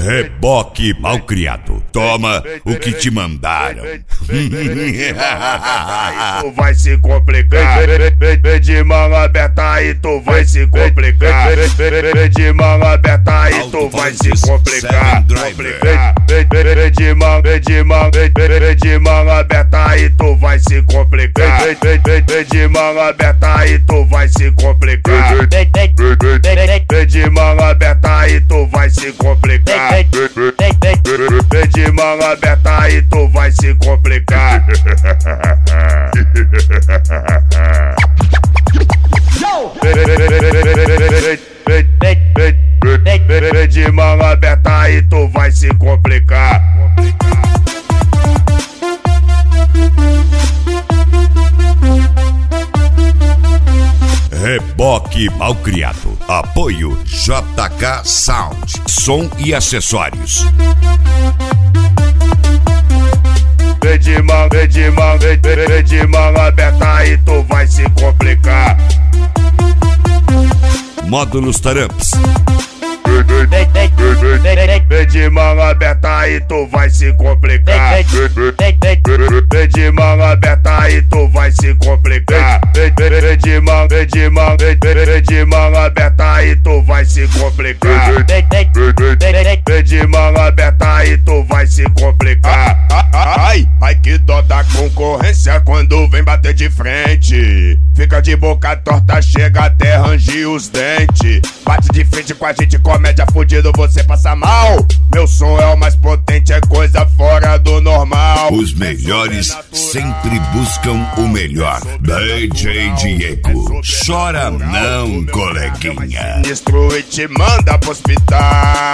Reboque malcriado, toma o que te mandaram. Tu vai se complicar. Vem de mão aberta aí, tu vai se complicar. Vem de mão aberta aí, tu vai se complicar. Vem de mão aberta aí, tu vai se complicar. Vem de mão aberta aí, tu vai se complicar. Vem de mão aberta aí, tu vai se complicar. Vem de mão aberta aí, tu vai se complicar. Vem de mão aberta aí, tu vai se complicar. Reboque malcriado. Apoio JK Sound, som e acessórios. Vem de mão aberta aí, tu vai se complicar. Módulos Taramps. Vem de mão aberta aí, tu vai se complicar. Vem de mão aberta aí, tu vai se complicar. Vem de mão aberta aí, tu vai se complicar. Vem de mão aberta aí, tu vai se complicar. Ai que dó da concorrência quando vem bater de frente. Fica de boca torta, chega até ranger os dentes. Bate de frente com a gente, comédia fudido, você passa mal. Meu som é o mais potente, é coisa fora do normal. Os melhores sempre buscam o melhor. DJ Diego, chora não, coleguinha. Sinistro e te manda pro hospital.